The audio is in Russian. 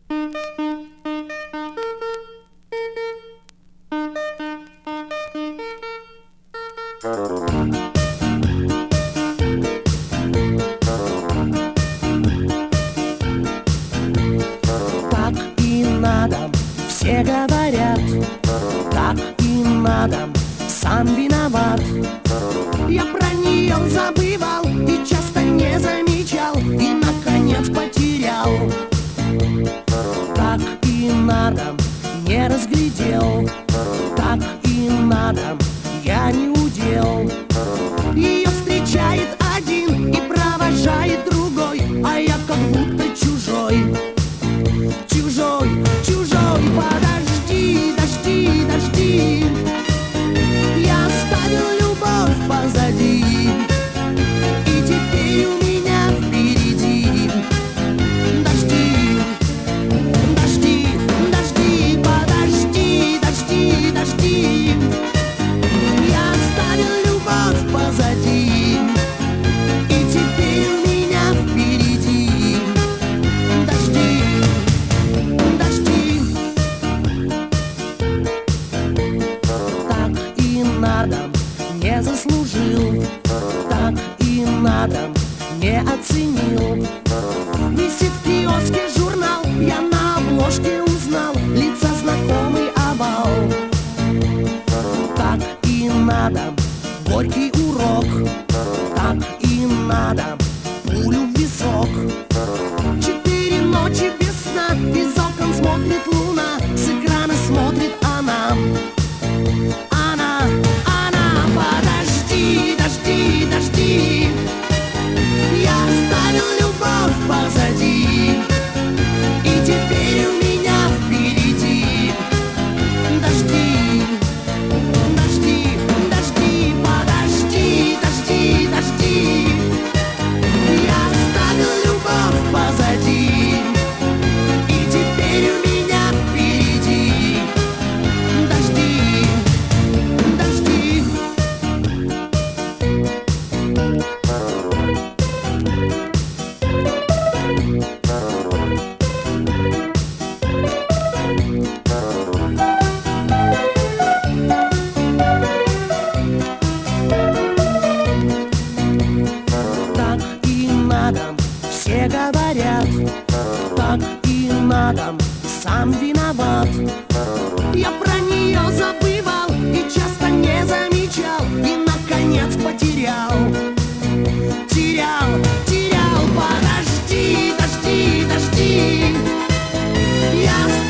Так и надо, все говорят, так и надо, сам виноват. Я про нее забывал и часто не замечал, и наконец потерял. Так и надо, не разглядел, так и надо, я не удел. Ее встречает один и провожает другой, а я как будто чужой. Чужой, чужой, подожди, дожди, дожди. Я оставил любовь позади, и теперь у меня впереди дожди, дожди, дожди, подожди, дожди, дожди. Я оставил любовь позади, и теперь у меня впереди дожди, дожди. Так и надо, не заслужил, так и надо, не оценил. Висит в киоске журнал, я на обложке узнал лица знакомый овал. Так и надо, горький урок, так и надо, пулю в висок. 4 ночи без сна, из окон смотрит луна, с экрана смотрит она. Она, подожди, дожди, дожди. Я оставил любовь позади, и теперь у меня впереди дожди, дожди, дожди, подожди, дожди, дожди. Я оставил любовь позади, и теперь у меня впереди дожди, дожди. Так и надо, все говорят, так и надо, сам виноват. Я про нее забывал и часто не замечал, и наконец потерял. Терял, терял, подожди, дожди, дожди. Я